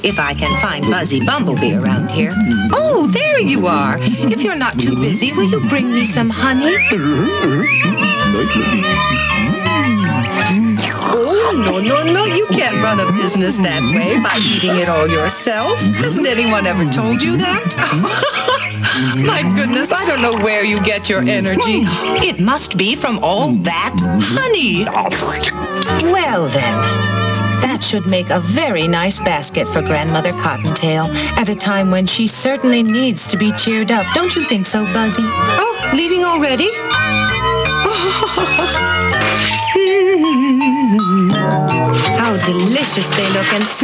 if I can find Buzzy Bumblebee around here. Oh, there you are. If you're not too busy, will you bring me some honey? Oh, no. You can't run a business that way by eating it all yourself. Hasn't anyone ever told you that? My goodness, I don't know where you get your energy. It must be from all that honey. Well, then, that should make a very nice basket for Grandmother Cottontail at a time when she certainly needs to be cheered up. Don't you think so, Buzzy? Oh, leaving already? How delicious they look and smell.